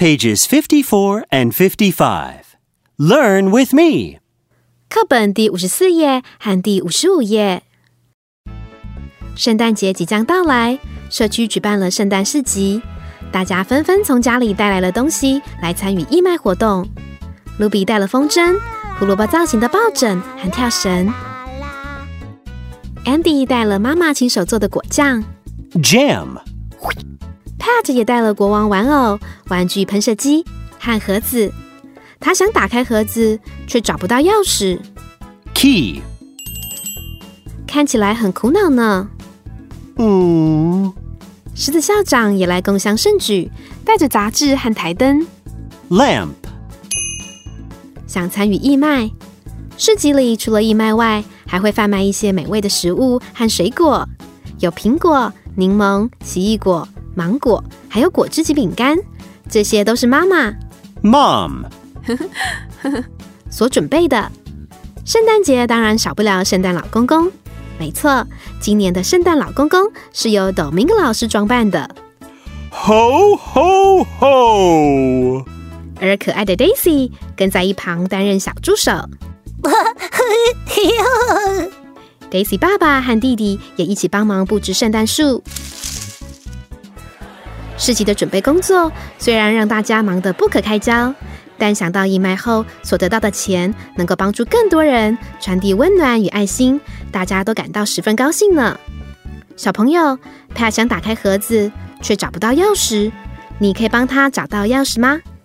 Pages 54 and 55. Learn with me. 课本第54页和第55页。圣诞节即将到来，社区举办了圣诞市集，大家纷纷从家里带来了东西来参与义卖活动。卢比带了风筝、胡萝卜造型的抱枕和跳绳。Andy 带了妈妈亲手做的果酱 Jam。Pat 也带了国王玩偶、玩具喷射机和盒子。他想打开盒子，却找不到钥匙。 Key。 看起来很苦恼呢。狮子校长也来共襄盛举，带着杂志和台灯。 Lamp。 想参与义卖，市集里除了义卖外，还会贩卖一些美味的食物和水果，有苹果、柠檬、奇异果、芒果，还有果汁及饼干，这些都是妈妈 Mom 所准备的。圣诞节当然少不了圣诞老公公，没错，今年的圣诞老公公是由 Domingo 老师装扮的。 Ho ho ho！ 而可爱的 Daisy 跟在一旁担任小助手。Daisy 爸爸和弟弟也一起帮忙布置圣诞树。市集的准备工作虽然让大家忙得不可开交，但想到义卖后所得到的钱能够帮助更多人，传递温暖与爱心，大家都感到十分高兴呢。小朋友 Pat 想打开盒子，却找不到钥匙，你可以帮他找到钥匙吗？